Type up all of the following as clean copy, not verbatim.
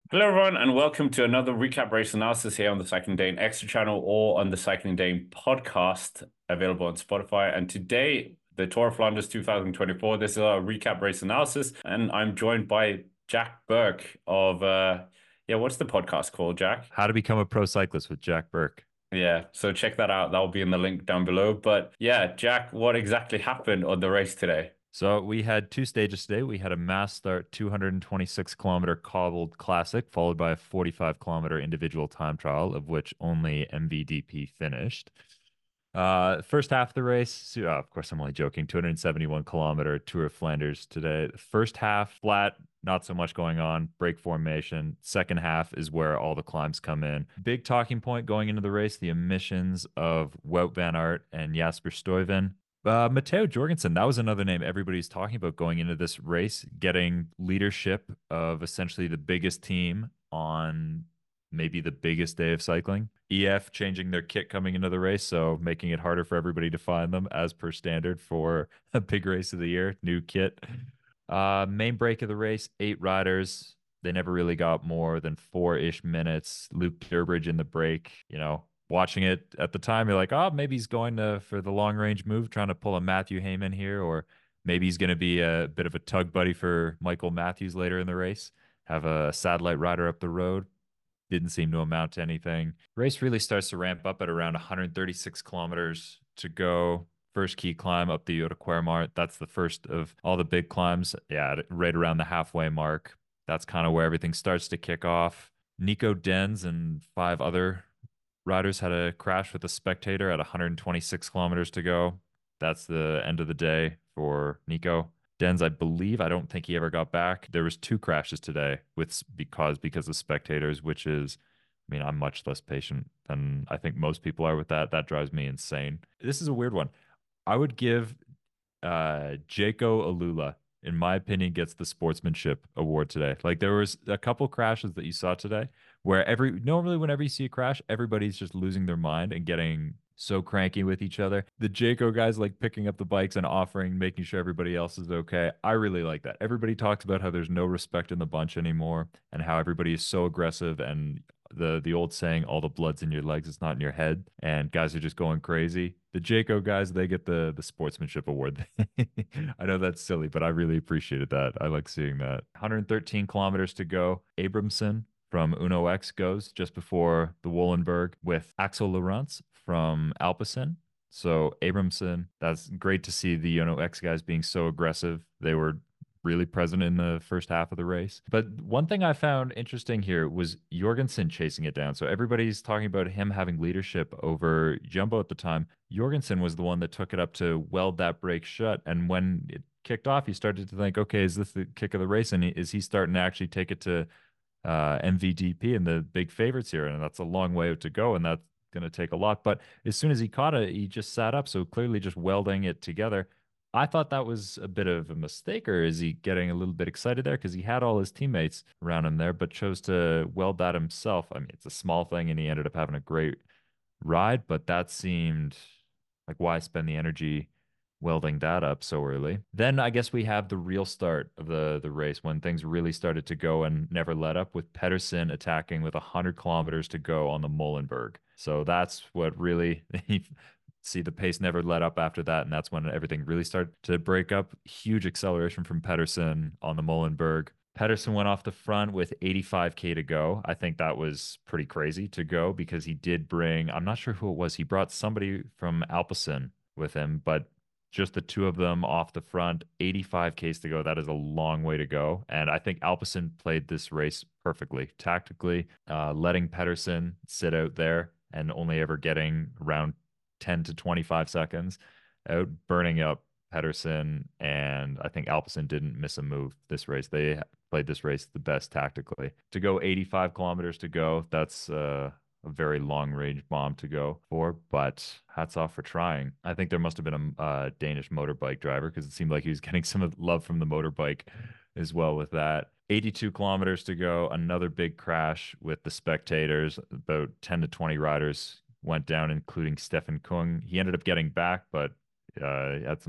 Hello, everyone, and welcome to another recap race analysis here on the Cycling Dane Extra channel or on the Cycling Dane podcast available on Spotify. And today, the Tour of Flanders 2024, this is our recap race analysis. And I'm joined by Jack Burke of, what's the podcast called, Jack? How to Become a Pro Cyclist with Jack Burke. Yeah, so check that out. That'll be in the link down below. But yeah, Jack, what exactly happened on the race today? So we had two stages today. We had a mass start 226-kilometer cobbled classic, followed by a 45-kilometer individual time trial, of which only MVDP finished. First half of the race, so, of course, I'm only joking, 271-kilometer Tour of Flanders today. First half, flat, not so much going on, break formation. Second half is where all the climbs come in. Big talking point going into the race, the emissions of Wout van Aert and Jasper Stuyven. Matteo Jorgensen, that was another name everybody's talking about going into this race, getting leadership of essentially the biggest team on maybe the biggest day of cycling. EF changing their kit coming into the race, so making it harder for everybody to find them as per standard for a big race of the year. New kit. Main break of the race, 8 riders. They never really got more than 4-ish minutes. Luke Durbridge in the break, watching it at the time, you're like, oh, maybe he's going for the long range move, trying to pull a Matthew Hayman here, or maybe he's going to be a bit of a tug buddy for Michael Matthews later in the race. Have a satellite rider up the road. Didn't seem to amount to anything. Race really starts to ramp up at around 136 kilometers to go. First key climb up the Jota Quermart. That's the first of all the big climbs. Yeah, right around the halfway mark. That's kind of where everything starts to kick off. Nico Denz and 5 other riders had a crash with a spectator at 126 kilometers to go. That's the end of the day for Nico. Denz, I believe, I don't think he ever got back. There was 2 crashes today because of spectators, which is, I mean, I'm much less patient than I think most people are with that. That drives me insane. This is a weird one. I would give Jaco Alula, in my opinion, gets the sportsmanship award today. Like there was a couple crashes that you saw today where normally whenever you see a crash, everybody's just losing their mind and getting so cranky with each other. The Jayco guys like picking up the bikes and offering, making sure everybody else is okay. I really like that. Everybody talks about how there's no respect in the bunch anymore and how everybody is so aggressive and the old saying, all the blood's in your legs, it's not in your head, and guys are just going crazy. The Jayco guys, they get the sportsmanship award. I know that's silly, but I really appreciated that. I like seeing that. 113 kilometers to go. Abramson from Uno X goes just before the Wollenberg with Axel Laurence from Alpecin. So Abramson, that's great to see the Uno X guys being so aggressive. They were really present in the first half of the race. But one thing I found interesting here was Jorgensen chasing it down. So everybody's talking about him having leadership over Jumbo at the time. Jorgensen was the one that took it up to weld that brake shut. And when it kicked off, he started to think, okay, is this the kick of the race? And is he starting to actually take it to MVDP and the big favorites here? And that's a long way to go. And that's going to take a lot. But as soon as he caught it, he just sat up. So clearly just welding it together. I thought that was a bit of a mistake, or is he getting a little bit excited there? Because he had all his teammates around him there, but chose to weld that himself. I mean, it's a small thing, and he ended up having a great ride, but that seemed like why spend the energy welding that up so early? Then I guess we have the real start of the race when things really started to go and never let up with Pedersen attacking with 100 kilometers to go on the Molenberg. So that's what really see the pace never let up after that, and that's when everything really started to break up. Huge acceleration from Pedersen on the Molenberg. Pedersen went off the front with 85K to go. I think that was pretty crazy to go because he did bring, I'm not sure who it was. He brought somebody from Alpecin with him, but just the two of them off the front, 85Ks to go. That is a long way to go. And I think Alpecin played this race perfectly, tactically, letting Pedersen sit out there and only ever getting around 10 to 25 seconds out, burning up Pedersen. And I think Alpecin didn't miss a move this race. They played this race the best tactically. To go 85 kilometers to go, that's a very long range bomb to go for, but hats off for trying. I think there must have been a Danish motorbike driver because it seemed like he was getting some love from the motorbike as well with that. 82 kilometers to go, another big crash with the spectators. About 10 to 20 riders went down, including Stefan Kung. He ended up getting back, but he had some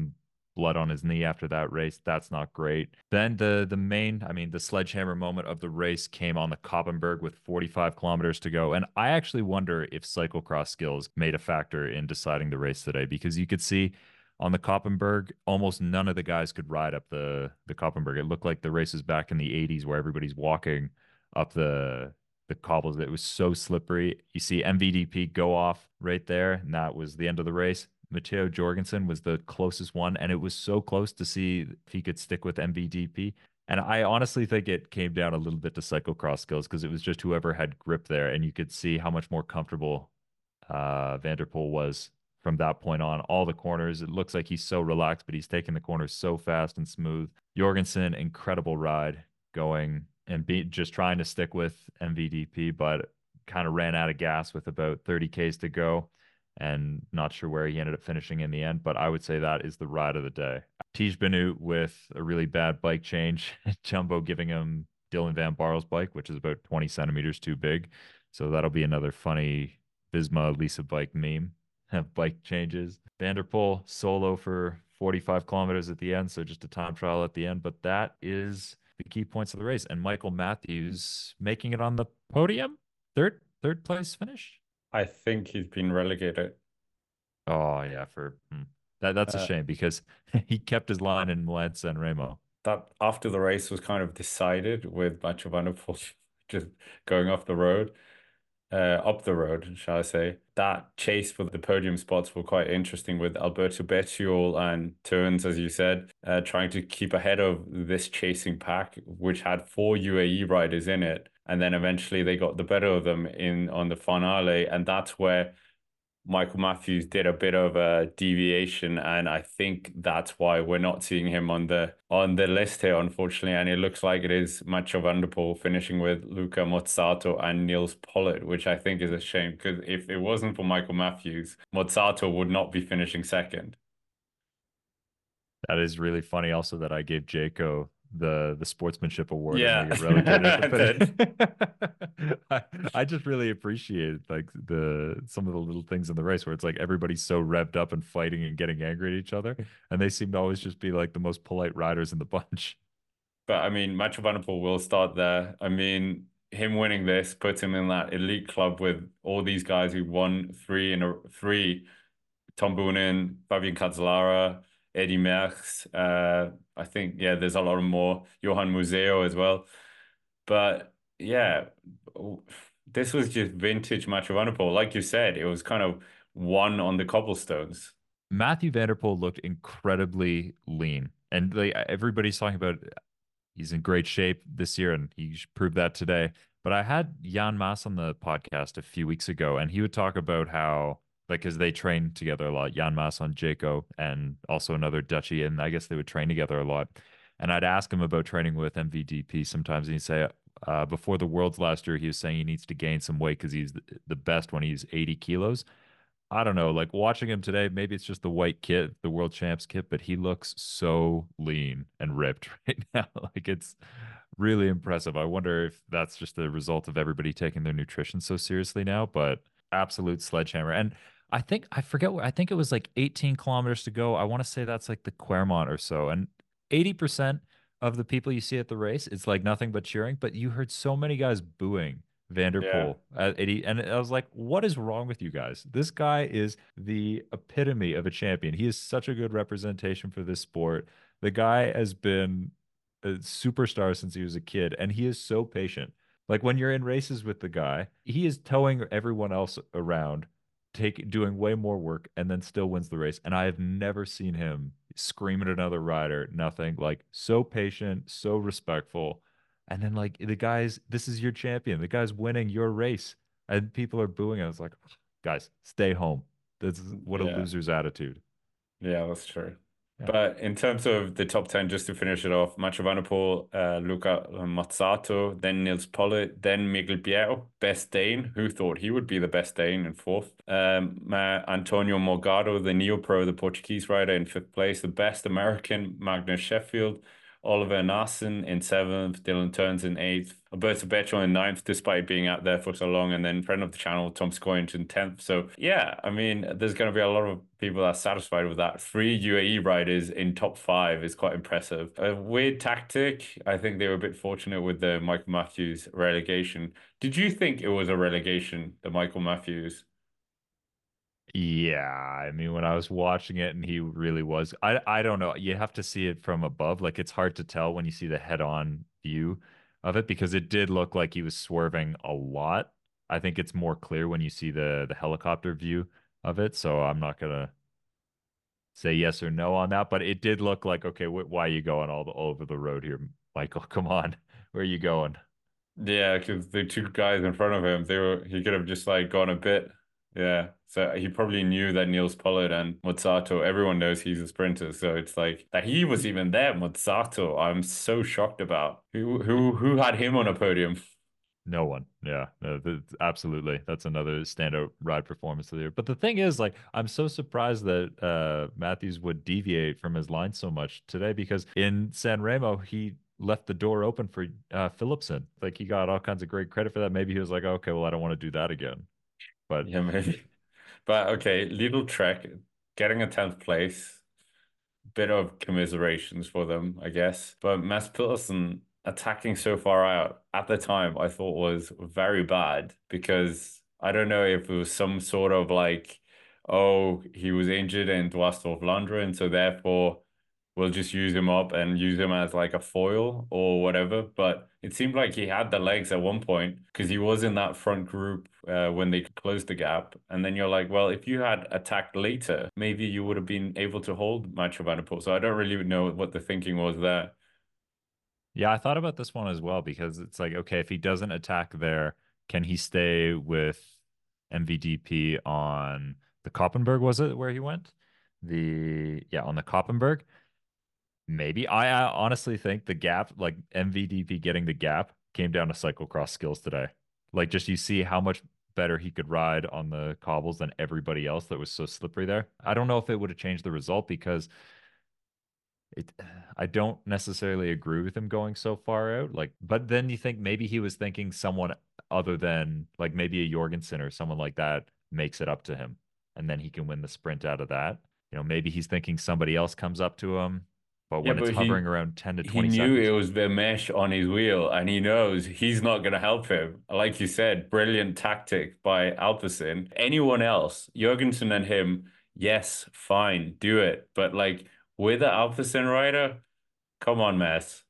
blood on his knee after that race. That's not great. Then the main, I mean, the sledgehammer moment of the race came on the Koppenberg with 45 kilometers to go. And I actually wonder if cyclocross skills made a factor in deciding the race today, because you could see on the Koppenberg, almost none of the guys could ride up the Koppenberg. It looked like the races back in the 80s where everybody's walking up the cobbles. It was so slippery. You see MVDP go off right there, and that was the end of the race. Matteo Jorgensen was the closest one, and it was so close to see if he could stick with MVDP. And I honestly think it came down a little bit to cyclocross skills, because it was just whoever had grip there, and you could see how much more comfortable Van der Poel was from that point on. All the corners, it looks like he's so relaxed, but he's taking the corners so fast and smooth. Jorgensen, incredible ride going and just trying to stick with MVDP, but kind of ran out of gas with about 30 Ks to go, and not sure where he ended up finishing in the end. But I would say that is the ride of the day. Tiege Benoot with a really bad bike change. Jumbo giving him Dylan Van Baarle's bike, which is about 20 centimeters too big. So that'll be another funny Visma Lisa bike meme. Bike changes. Van der Poel solo for 45 kilometers at the end. So just a time trial at the end. But that is the key points of the race. And Michael Matthews making it on the podium. Third place finish. I think he's been relegated. Oh yeah, that's a Uh, shame, because he kept his line in Milan San Remo. that after the race was kind of decided with Mathieu van der Poel just going off the road, up the road, shall I say. That chase for the podium spots were quite interesting with Alberto Bettiol and Turns, as you said, trying to keep ahead of this chasing pack, which had four UAE riders in it. And then eventually they got the better of them in on the finale. And that's where Michael Matthews did a bit of a deviation, and I think that's why we're not seeing him on the list here, unfortunately. And it looks like it is Mathieu van der Poel finishing with Luca Mozzato and Niels Pollitt, which I think is a shame, because if it wasn't for Michael Matthews, Mozzato would not be finishing second. That is really funny. Also, that I gave Jayco the sportsmanship award and they Yeah, get relegated at I did. the finish. I just really appreciate like some of the little things in the race where it's like everybody's so revved up and fighting and getting angry at each other, and they seem to always just be like the most polite riders in the bunch. But I mean, Mathieu van der Poel will start there. I mean, him winning this puts him in that elite club with all these guys who won three. Tom Boonen, Fabian Cancellara, Eddie Merckx. I think, yeah, there's a lot of more. Johan Museo as well. But yeah, this was just vintage Mathieu van der Poel. Like you said, it was kind of one on the cobblestones. Matthew Van der Poel looked incredibly lean, and like everybody's talking about he's in great shape this year, and he proved that today. But I had Jan Maas on the podcast a few weeks ago, and he would talk about how, like, because they train together a lot, Jan Maas on Jayco and also another Dutchie, and I guess they would train together a lot. And I'd ask him about training with MVDP sometimes, and he'd say, before the Worlds last year, he was saying he needs to gain some weight because he's the best when he's 80 kilos. I don't know, like watching him today, maybe it's just the white kit, the world champs kit, but he looks so lean and ripped right now. Like it's really impressive. I wonder if that's just the result of everybody taking their nutrition so seriously now, but absolute sledgehammer. And I forget what, I think it was like 18 kilometers to go. I want to say that's like the Claremont or so. And 80% of the people you see at the race, it's like nothing but cheering, but you heard so many guys booing Van der Yeah. Poel at 80. And I was like, what is wrong with you guys? This guy is the epitome of a champion. He is such a good representation for this sport. The guy has been a superstar since he was a kid, and he is so patient. Like when you're in races with the guy, he is towing everyone else around, doing way more work, and then still wins the race. And I have never seen him scream at another rider, nothing. Like so patient, so respectful. And then like the guys, this is your champion. The guy's winning your race, and people are booing. I was like, guys, stay home. This is what a Yeah. loser's attitude. Yeah, that's true. Yeah. But in terms of the top 10, just to finish it off, Mathieu van der Poel, Luca Mazzato, then Nils Pollitt, then Miguel Biero, best Dane. Who thought he would be the best Dane in fourth? Antonio Morgado, the Neopro, the Portuguese rider, in fifth place. The best American, Magnus Sheffield. Oliver Nassen in seventh, Dylan Turns in eighth, Alberto Bettiol in ninth, despite being out there for so long, and then friend of the channel, Tom Scoyne in 10th. So yeah, I mean, there's going to be a lot of people that are satisfied with that. Three UAE riders in top five is quite impressive. A weird tactic. I think they were a bit fortunate with the Michael Matthews relegation. Did you think it was a relegation, the Michael Matthews? Yeah, I mean, when I was watching it and he really was, I don't know. You have to see it from above. Like it's hard to tell when you see the head-on view of it because it did look like he was swerving a lot. I think it's more clear when you see the helicopter view of it. So I'm not gonna say yes or no on that, but it did look like, okay, why are you going all over the road here, Michael? Come on, where are you going? Yeah, because the two guys in front of him, he could have just like gone a bit. Yeah. So he probably knew that Niels Pollard and Mozzato, everyone knows he's a sprinter. So it's like that he was even there, Mozzato, I'm so shocked about. Who had him on a podium? No one. Yeah, no, absolutely. That's another standout ride performance of the year. But the thing is, like, I'm so surprised that Matthews would deviate from his line so much today because in San Remo, he left the door open for Philipsen. Like, he got all kinds of great credit for that. Maybe he was like, okay, well, I don't want to do that again. But Yeah, maybe. But okay, little Trek getting a 10th place. Bit of commiserations for them, I guess. But Mads Pedersen attacking so far out at the time, I thought was very bad because I don't know if it was some sort of like, oh, he was injured in Dwars of London, so therefore we'll just use him up and use him as like a foil or whatever. But it seemed like he had the legs at one point because he was in that front group when they closed the gap. And then you're like, well, if you had attacked later, maybe you would have been able to hold Mathieu van der Poel. So I don't really know what the thinking was there. yeah, I thought about this one as well because it's like, okay, if he doesn't attack there, can he stay with MVDP on the Koppenberg, was it where he went? Yeah, on the Koppenberg. Maybe. I honestly think the gap, like MVDP getting the gap, came down to cyclocross skills today. Like, just you see how much better he could ride on the cobbles than everybody else that was so slippery there. I don't know if it would have changed the result because it, I don't necessarily agree with him going so far out. Like, but then you think maybe he was thinking someone other than like maybe a Jorgensen or someone like that makes it up to him, and then he can win the sprint out of that. Maybe he's thinking somebody else comes up to him, but Yeah, when it's but hovering around 10 to he 20 knew it seconds, was the mesh on his wheel and he knows he's not going to help him. Like you said, brilliant tactic by Alpecin. Anyone else, Jorgensen and him, yes, fine, do it. But like with an Alpecin rider, come on, Mess.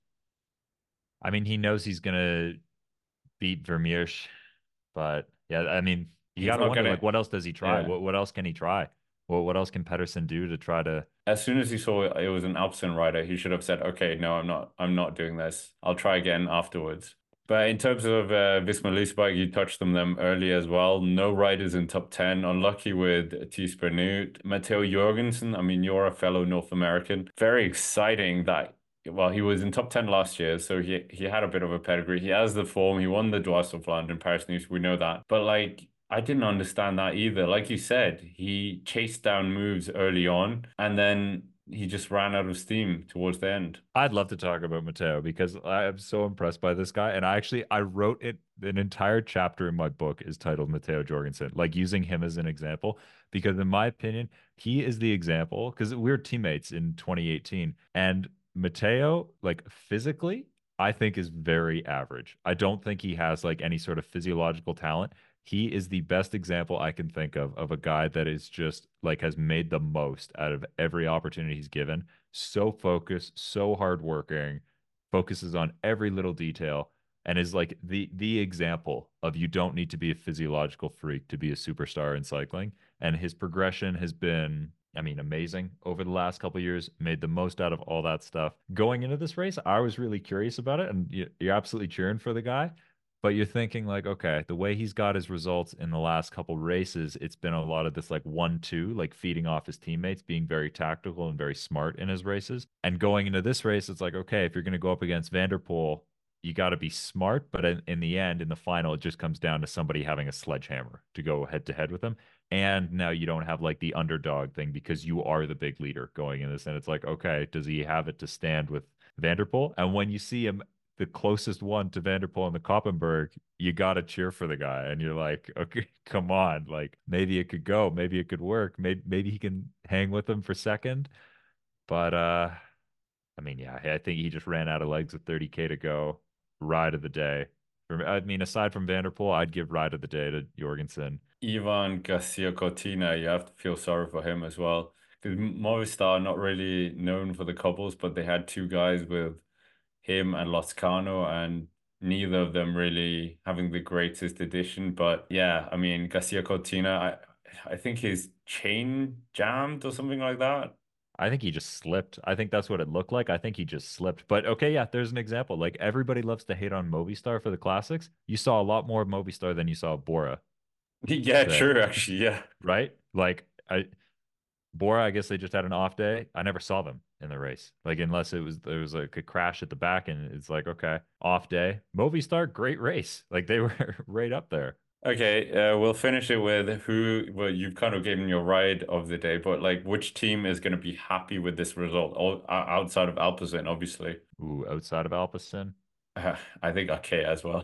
I mean, he knows he's gonna beat Vermeersch, but yeah, I mean, you He's got to not wonder gonna, like what else does he try? yeah. What else can he try? What else can Pedersen do to try to As soon as he saw it was an Alpecin rider, he should have said, okay, no, I'm not doing this. I'll try again afterwards. But in terms of Visma Leasebike, you touched on them earlier as well. No riders in top 10. Unlucky with Thies Benoot. Matteo Jorgensen, I mean, you're a fellow North American. Very exciting that, well, he was in top 10 last year, so he had a bit of a pedigree. He has the form. He won the Dwars of Flanders, Paris-Nice, we know that. But like, I didn't understand that either. Like you said, he chased down moves early on and then he just ran out of steam towards the end. I'd love to talk about Mateo because I am so impressed by this guy. And I wrote it, an entire chapter in my book is titled Mateo Jorgensen, like using him as an example, because in my opinion, he is the example because we were teammates in 2018. And Mateo, like physically, I think is very average. I don't think he has like any sort of physiological talent. He is the best example I can think of a guy that is just like has made the most out of every opportunity he's given, so focused, so hardworking, focuses on every little detail, and is like the example of you don't need to be a physiological freak to be a superstar in cycling. And his progression has been, I mean, amazing over the last couple of years, made the most out of all that stuff. Going into this race, I was really curious about it, and you're absolutely cheering for the guy. But you're thinking like, okay, the way he's got his results in the last couple races, it's been a lot of this like 1-2, like feeding off his teammates, being very tactical and very smart in his races. And going into this race, it's like, okay, if you're going to go up against Van der Poel, you got to be smart. But in the end, in the final, it just comes down to somebody having a sledgehammer to go head to head with him. And now you don't have like the underdog thing because you are the big leader going in this. And it's like, okay, does he have it to stand with Vanderpool. And when you see him, the closest one to Vanderpool and the Koppenberg, you got to cheer for the guy. And you're like, okay, come on. Like maybe it could go. Maybe it could work. Maybe he can hang with him for second. But I mean, yeah, I think he just ran out of legs with 30K to go. Ride of the day. I mean, aside from Vanderpool, I'd give ride of the day to Jorgensen. Ivan Garcia Cortina, you have to feel sorry for him as well. Because Movistar not really known for the couples, but they had two guys with him and Loscano, and neither of them really having the greatest edition. But yeah, I mean Garcia Cortina, I think his chain jammed or something like that. I think he just slipped. I think that's what it looked like. I think he just slipped. But okay, yeah, there's an example. Like everybody loves to hate on Movistar for the classics. You saw a lot more of Movistar than you saw of Bora Yeah, today, true, actually, yeah. right? Like Bora, I guess they just had an off day. I never saw them in the race. Like unless there was like a crash at the back and it's like, okay, off day. Movistar, great race. Like they were right up there. Okay, we'll finish it with who, well, you've kind of given your ride of the day, but like which team is going to be happy with this result? All outside of Alpecin, obviously. Ooh, outside of Alpecin. I think okay as well.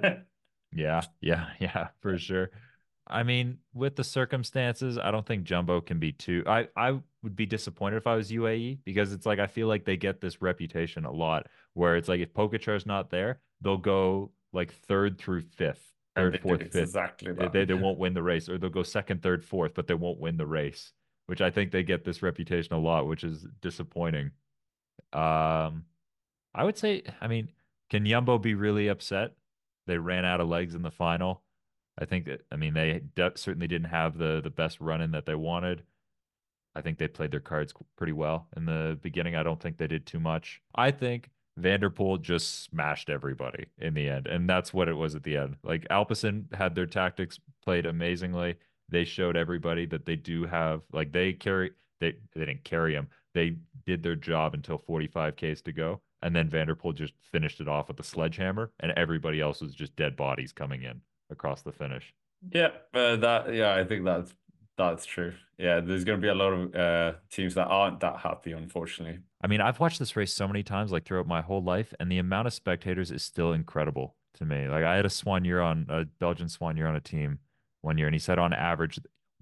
Yeah, yeah, yeah, for sure. I mean, with the circumstances, I don't think Jumbo can be too. I would be disappointed if I was UAE because it's like I feel like they get this reputation a lot where it's like if Pogacar's not there, they'll go like third through fifth, And third, they do fourth, fifth. exactly that. They won't win the race, or they'll go second, third, fourth, but they won't win the race, which I think they get this reputation a lot, which is disappointing. Um, I would say, I mean, can Yumbo be really upset? They ran out of legs in the final. I think that, I mean, they certainly didn't have the best run in that they wanted. I think they played their cards pretty well in the beginning. I don't think they did too much. I think Vanderpool just smashed everybody in the end, and that's what it was at the end. Like Alpecin had their tactics played amazingly. They showed everybody that they do have like they didn't carry them. They did their job until 45 Ks to go, and then Vanderpool just finished it off with a sledgehammer, and everybody else was just dead bodies coming in across the finish. Yeah, yeah, I think that's true. Yeah, there's going to be a lot of teams that aren't that happy, unfortunately. I mean, I've watched this race so many times, like throughout my whole life, and the amount of spectators is still incredible to me. Like I had a Belgian Soigneur on a team one year, and he said on average,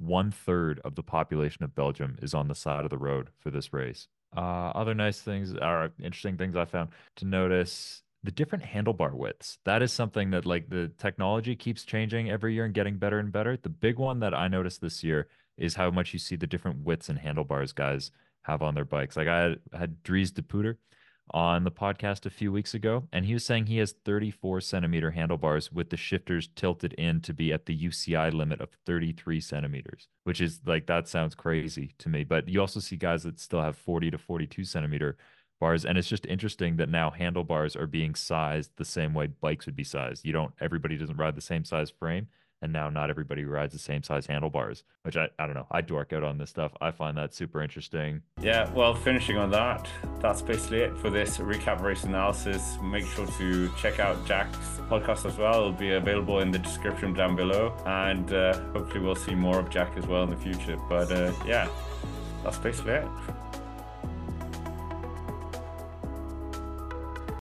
1/3 of the population of Belgium is on the side of the road for this race. Other nice things are interesting things I found to notice the different handlebar widths. That is something that like the technology keeps changing every year and getting better and better. The big one that I noticed this year is how much you see the different widths and handlebars guys have on their bikes. Like I had Dries de Puder on the podcast a few weeks ago, and he was saying he has 34 centimeter handlebars with the shifters tilted in to be at the UCI limit of 33 centimeters, which is like that sounds crazy to me. But you also see guys that still have 40 to 42 centimeter bars, and it's just interesting that now handlebars are being sized the same way bikes would be sized. Everybody doesn't ride the same size frame, and now not everybody rides the same size handlebars, which I don't know. I dork out on this stuff. I find that super interesting. Yeah, well, finishing on that, that's basically it for this recap race analysis. Make sure to check out Jack's podcast as well. It'll be available in the description down below, and hopefully we'll see more of Jack as well in the future. But yeah, that's basically it.